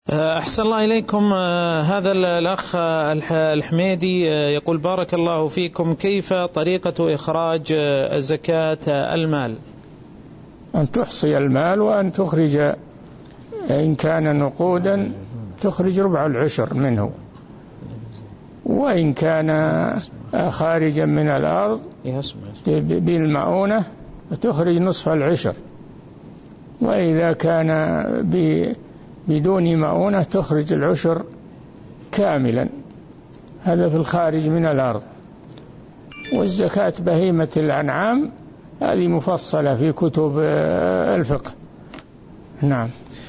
أحسن الله إليكم. هذا الأخ الحميدي يقول: بارك الله فيكم، كيف طريقة إخراج الزكاة المال؟ أن تحصي المال وأن تخرج، إن كان نقودا تخرج 1/4 منه، وإن كان خارجا من الأرض بالمؤونة تخرج 1/2 وإذا كان بدون مؤونة تخرج 10 كاملا. هذا في الخارج من الأرض. والزكاة بهيمة الأنعام هذه مفصلة في كتب الفقه. نعم.